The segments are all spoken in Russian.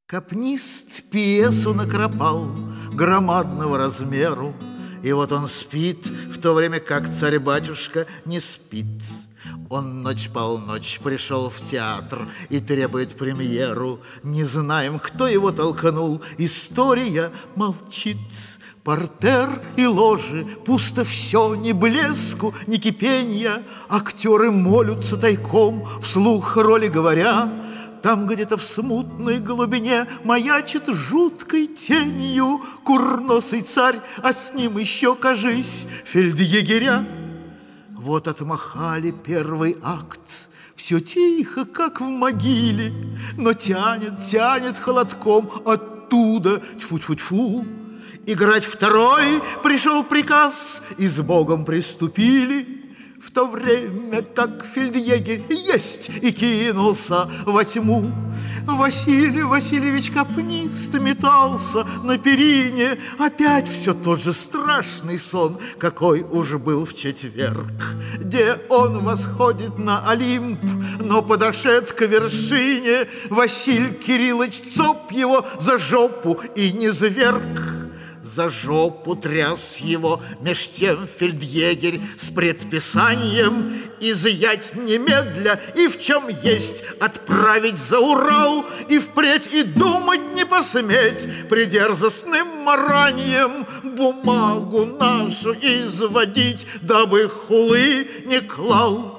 Капнист пьесу накропал громадного размеру, и вот он спит, в то время как царь-батюшка не спит. Он ночь-полночь пришел в театр и требует премьеру. Не знаем, кто его толкнул, история молчит. Партер и ложи, пусто все, ни блеску, ни кипенья. Актеры молятся тайком, вслух роли говоря. Там где-то в смутной глубине маячит жуткой тенью курносый царь, а с ним еще, кажись, фельдъегеря. Вот отмахали первый акт, все тихо, как в могиле, но тянет холодком оттуда, тьфу-тьфу-тьфу. Играть второй пришел приказ, и с Богом приступили. В то время как фельдъегерь есть и кинулся во тьму, Василий Васильевич Капнист метался на перине. Опять все тот же страшный сон, какой уж был в четверг, где он восходит на Олимп, но подошед к вершине Василий Кириллович цоп его за жопу и низверг. За жопу тряс его меж тем фельдъегерь с предписанием изъять немедля и в чем есть отправить за Урал, и впредь и думать не посметь придерзостным мараньем бумагу нашу изводить, дабы хулы не клал.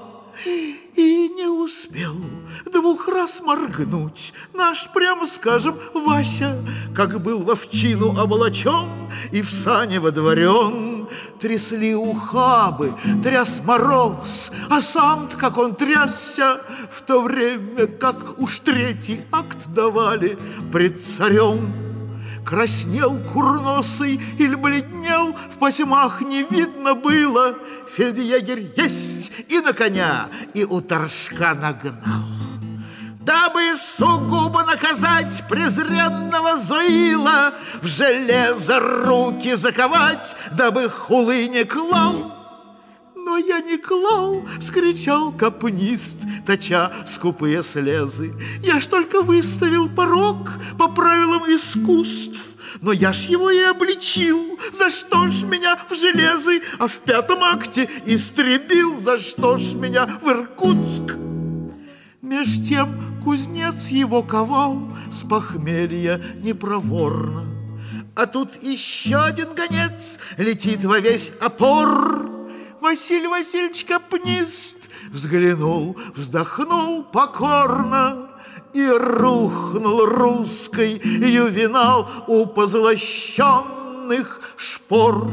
И не успел 2 раз моргнуть наш, прямо скажем, Вася, как был в овчину облачен и в сане водворен. Трясли ухабы, тряс мороз, а сам-то как он трясся, в то время как уж 3-й акт давали пред царем. Краснел курносый или бледнел, в потьмах не видно было. Фельдъегерь есть и на коня, и у торжка нагнал. Дабы сугубо наказать презренного Зоила, в железо руки заковать, дабы хулы не клал. Но я не клал, вскричал Капнист, точа скупые слезы. Я ж только выставил порок по правилам искусств, но я ж его и обличил. За что ж меня в железы, а в 5-м акте истребил? За что ж меня в Иркутск? Меж тем кузнец его ковал с похмелья непроворно. А тут еще один гонец летит во весь опор. Василий Васильевич Капнист взглянул, вздохнул покорно и рухнул русской ювенал у позлощенных шпор.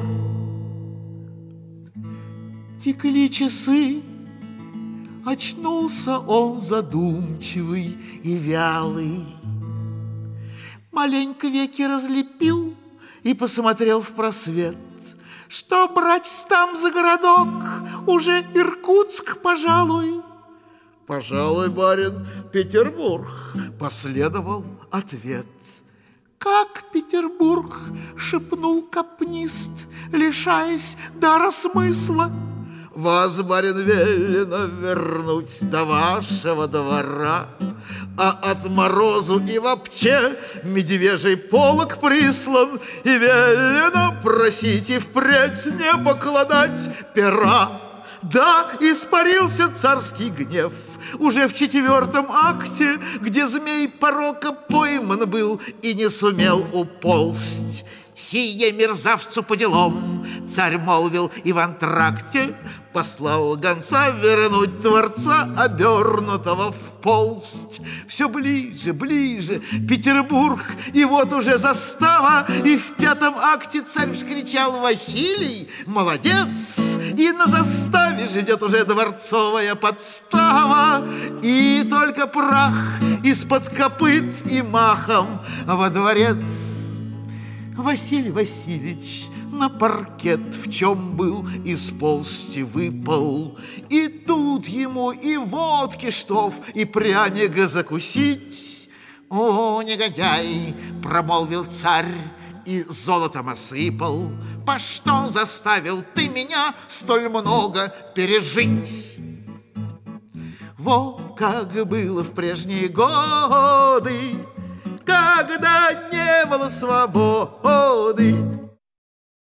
Текли часы, очнулся он задумчивый и вялый. Маленько веки разлепил и посмотрел в просвет. Что брать там за городок? Уже Иркутск, пожалуй. Пожалуй, барин, Петербург, последовал ответ. Как Петербург? Шепнул Капнист, лишаясь дара смысла. Вас, барин, велено вернуть до вашего двора, а от морозу и вообще медвежий полог прислан, и велено просить и впредь не покладать пера. Да, испарился царский гнев уже в 4-м акте, где змей порока пойман был и не сумел уползть. Сие мерзавцу по делам, царь молвил и в антракте, послал гонца вернуть дворца, обернутого в полсть. Все ближе, ближе Петербург, и вот уже застава, и в 5-м акте царь вскричал: Василий, молодец! И на заставе ждет уже дворцовая подстава, и только прах из-под копыт и махом во дворец. Василий Васильевич на паркет, в чем был, из полсти выпал. И тут ему и водки штоф, и пряник закусить. «О, негодяй!» — промолвил царь и золотом осыпал. «По что заставил ты меня столь много пережить?» Во как было в прежние годы, как когда не было свободы.